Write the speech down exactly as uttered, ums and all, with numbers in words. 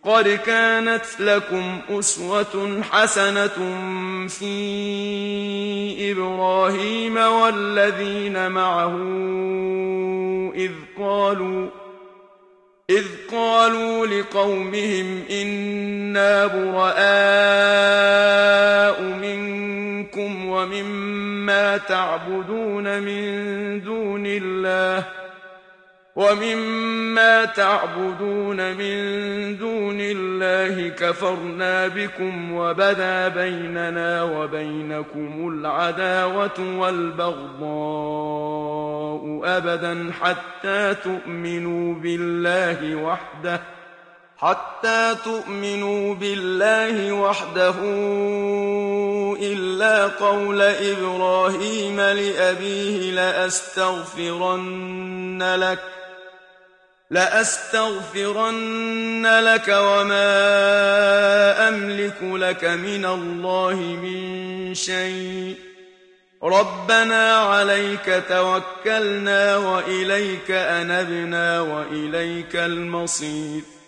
قد كانت لكم أسوة حسنة في إبراهيم والذين معه إذ قالوا إذ قالوا لقومهم إنا براء منكم ومما تعبدون من دون الله ومما تعبدون من دون الله كفرنا بكم وبدا بيننا وبينكم العداوة والبغضاء أبدا حتى تؤمنوا بالله وحده حتى تؤمنوا بالله وحده إلا قول إبراهيم لأبيه لأستغفرن لك لأستغفرن لك وما أملك لك من الله من شيء ربنا عليك توكلنا وإليك أنبنا وإليك المصير